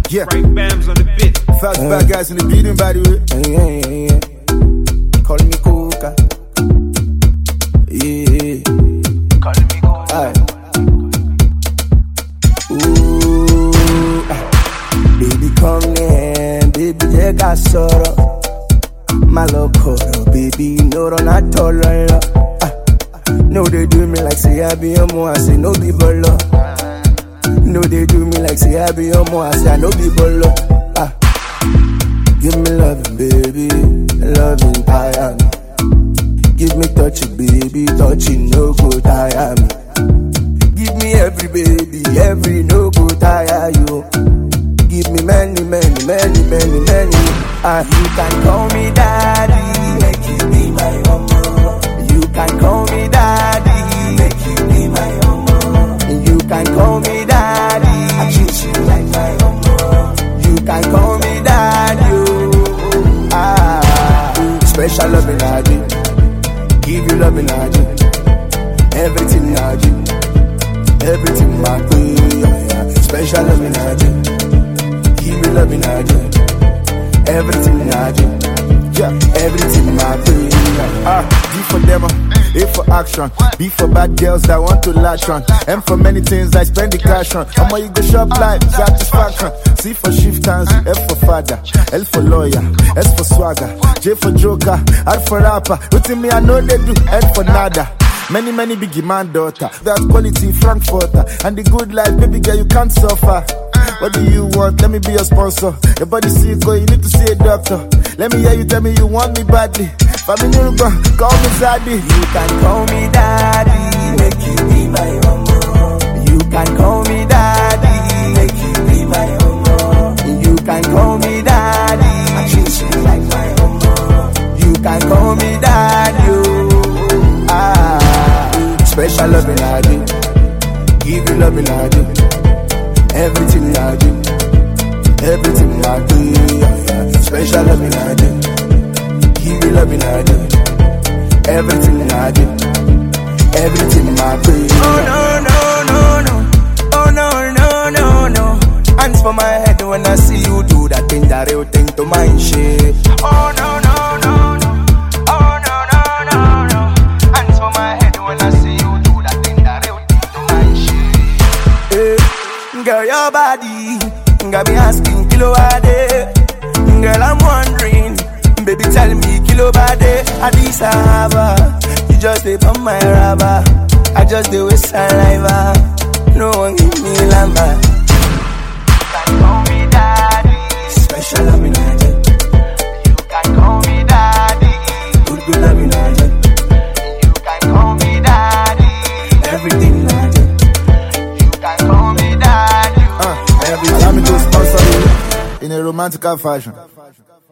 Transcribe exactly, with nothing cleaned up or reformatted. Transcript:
Yeah. Frank Bams on the bit. Fast uh, bad guys in the beating, by the way. Yeah, yeah, yeah. Call me Coca. Yeah. Call me Coca. Aye. Ooh, baby, come here, baby, they got sorrow. My love, baby, no, not all. No, they do me like say I be your mo, I say no be bolo. No, they do me like say I be your mo, I say I no be bolo. Ah, give me loving, baby, loving tire me. Give me touching, baby, touching no go tire me. Give me every baby, every no go tire you. Give me many, many, many, many, many. Ah, you can call me daddy, make you be my mama. You can call me daddy, make you be my mama. You can call me daddy, I treat you like my mama. You can call me daddy, oh, ah. Special loving daddy, give you loving daddy. Everything daddy, everything my queen, yeah, yeah. Special loving daddy, give you loving daddy. Everything daddy, yeah, everything my queen. Ah, D for demo, A for action, B for bad girls that want to latch on, M for many things I spend the cash on. How you go shop life, satisfaction. C for shift hands, F for father, L for lawyer, S for swagger, J for joker, R for rapper. With me I know they do, N for nada. Many, many biggie man daughter, that quality Frankfurter, and the good life, baby girl, you can't suffer. What do you want? Let me be your sponsor. Your body sick, go, you need to see a doctor. Let me hear you tell me you want me badly. Family, call me Zaddy. You can call me daddy, make you be my mama. You can call me daddy, make you be my mama. You can call me daddy, I treat you like my mama. You can call me daddy, oh, ah. Special loving daddy, give you loving daddy. Everything I do, everything I do, yeah, yeah. Special loving I do, give you loving I do. Everything I do, everything I do. Oh no no no no, oh no no no no. Hands for my head when I see you do that thing, that real thing to my shit. Oh no no no no, oh no no no no. Hands for my head when I see you do that thing, that real thing to my shit. Hey. Girl, your body got me asking kilo a day. Girl, I'm wondering, baby, tell me kilo a day. Adisaba, you just dip on my rubber. I just do with saliva. No one give me lamba. You can call me daddy, special loving agent. You can call me daddy, good good loving agent. You can call me daddy, everything agent. You can call me daddy. Allow me to sponsor you in a romantic fashion.